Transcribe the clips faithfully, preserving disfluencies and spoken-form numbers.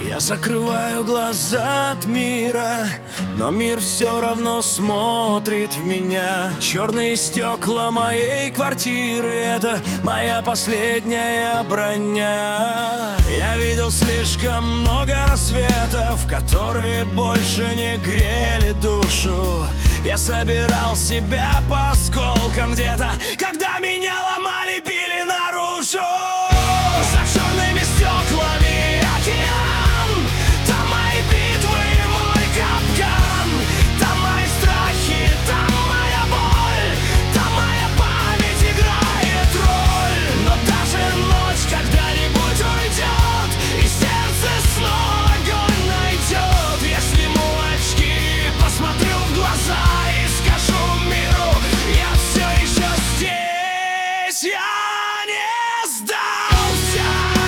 Я закрываю глаза от мира, но мир все равно смотрит в меня. Черные стекла моей квартиры — это моя последняя броня. Я видел слишком много рассветов, которые больше не грели душу. Я собирал себя по осколкам где-то, когда меня ломали, били наружу. За черными стеклами океан, там мои битвы и мой капкан. Там мои страхи, там моя боль, там моя память играет роль. Но даже ночь когда-нибудь уйдет, и сердце снова огонь найдет. Я сниму очки, посмотрю в глаза и скажу миру: я все еще здесь, я не сдался.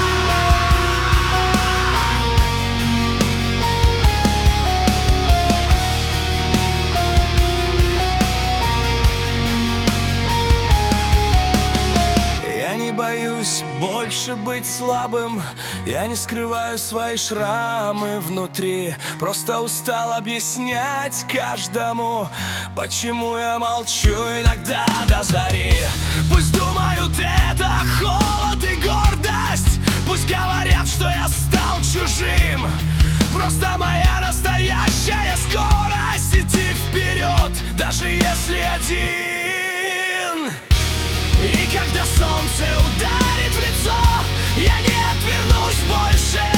Я не боюсь больше быть слабым, я не скрываю свои шрамы внутри. Просто устал объяснять каждому, почему я молчу иногда до зари. Пусть думают, это холод и гордость, пусть говорят, что я стал чужим. Просто моя настоящая скорость — идти вперед, даже если один. И когда солнце ударит в лицо, я не отвернусь больше.